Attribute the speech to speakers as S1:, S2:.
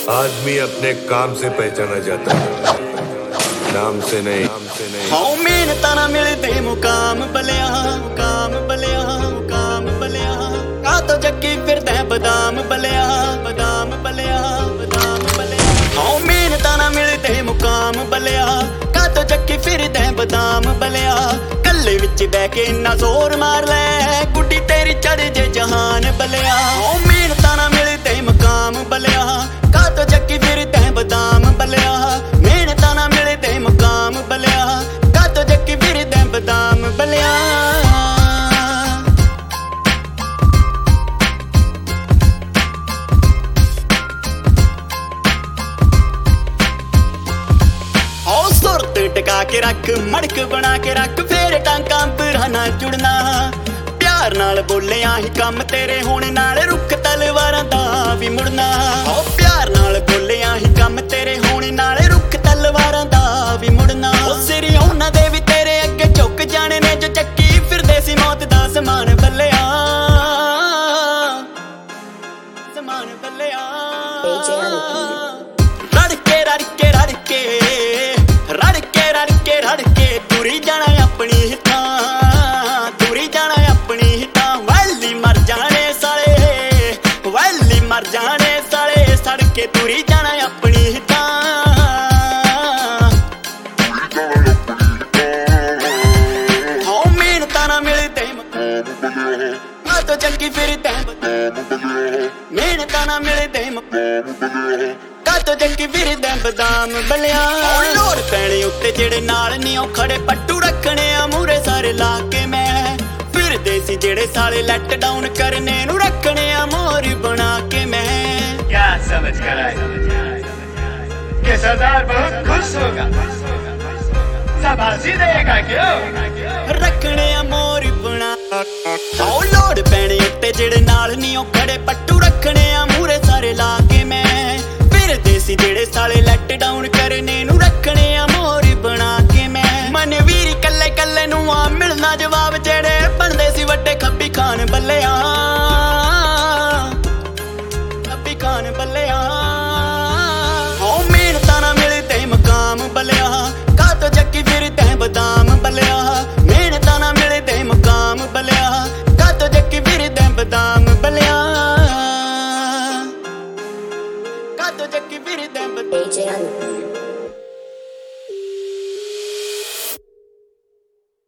S1: आदमी अपने काम से पहचाना जाता है, नाम से नहीं।
S2: हाँ मेहनत ना मिलते मुकाम बलिया, मुकाम बलिया, मुकाम बलिया। का तो जग्गी फिरदे बदाम बलिया, बदाम बलिया, बदाम बलिया। हाँ मेहनत ना मिलते मुकाम बलिया, का तो जग्गी फिरदे बदाम बलिया। कल्ले विच बह के इन्ना जोर मार ले, गुड्डी तेरी चढ़ जे जहान बलिया। हाँ मेहनत ना मिलते मुकाम बलिया, का तो जग्गी फिरदे बदाम बलिया। मेहनत ना मिलते मुकाम बलिया, का तो जग्गी फिरदे बदाम बलिया। टका के रख, मड़क बना के रख, फेर टांका पुराना जुड़ना। प्यार नाल बोलिया ही कम तेरे होने नाल, रुख तलवारां दा भी मुड़ना। प्यार नाल बोलिया ही कम तेरे होने नाल, रुख तलवारां दा भी मुड़ना। सिर उन्हां दे भी तेरे अगे झुक जाने ने, जो चक्की फिरदे सी मौत दा समान बल्लिया, समान बल्लिया। रड़के रड़के रड़के रड़के रड़के रड़के तुरी जाना अपनी हितां, तुरी जाना अपनी हितां। वैली मर जाने साले, वैली मर जाने साले, सड़के तुरी जाना अपनी हितां। हाँ मेहनत ना मिलते आ तो चंगी फिरदे, मेहनत ना मिलते का तो चंगी फिरदे बदाम बलिया। लोर पैने उत्ते जेड़े नाल नी ओ खड़े, पट्टू रखने आ मूरे सारे ला के। मैं फिरदे सी जेड़े साले लेट डाउन करने नू, रखने आ मोर बना के। मैं
S3: क्या समझ कर आए कि सरदार बहुत खुश होगा, शाबाशी देगा क्यों?
S2: रखने आ